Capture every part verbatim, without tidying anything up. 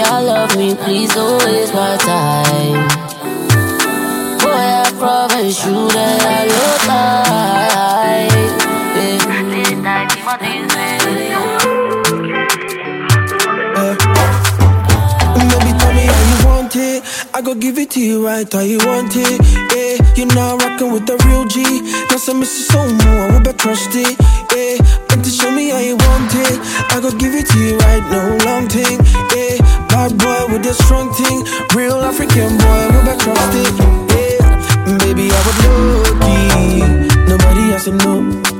I love me, please don't waste my time. Boy, I promise you that I love life. Yeah. Baby, tell me how you want it. I go give it to you right how you want it. Yeah, you're not rocking with the real G. Now some miss you so more, I would bet trust it. Yeah, but to show me how you want it, I go give it to you right, no long thing. Yeah, bad boy with a strong thing, real African boy, I would bet trust it. Yeah, baby, I would low-key, nobody else to know.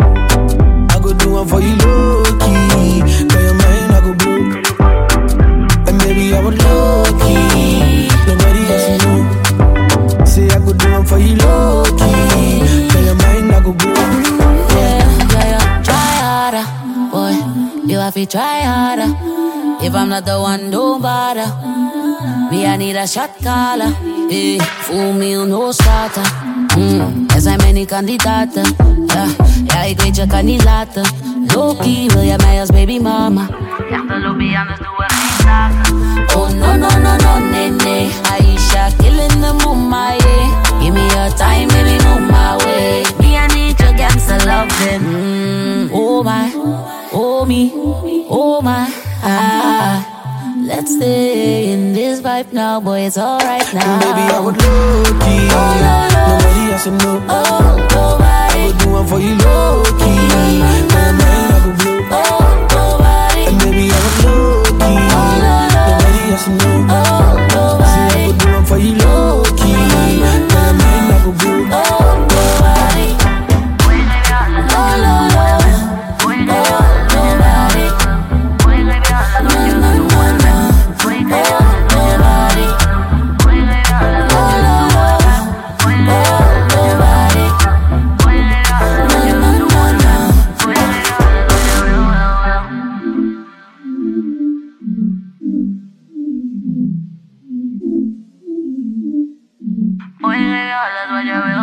I go do one for you low-key, got your mind, I go blue. And baby, I would low-key, nobody else to know. Say I go do one for you low-key, got your mind, I go blue. Yeah, yeah, yeah, try harder, boy, you have to try harder. If I'm not the one, don't bother. Me, I need a shot caller. Eh, fool me, no starter. Mm, er zijn many kandidaten. Ja, ja, ik weet je kan niet laten. Low-key wil jij mij als baby mama. Zeg de lobby, anders doen we geen zaken. Oh no, no, no, no, nee, nee. Aisha, killing the mumma, yeah. Give me your time, baby, move my way. Me, I need your gangster loving. Mm, oh my, oh me, oh my. Ah, let's stay in this vibe now, boy, it's alright now. Baby, I would low-key, oh, no, no. nobody else to know. Oh, nobody. I would do one for you low-key, my mind I go blue. Oh, nobody. And baby, I would low-key, oh, no, no. nobody else to know. Oh, nobody. Say I would do one for you low-key, my mind I go blue. Oh, nobody. Oh, no, no. Oye, that's what you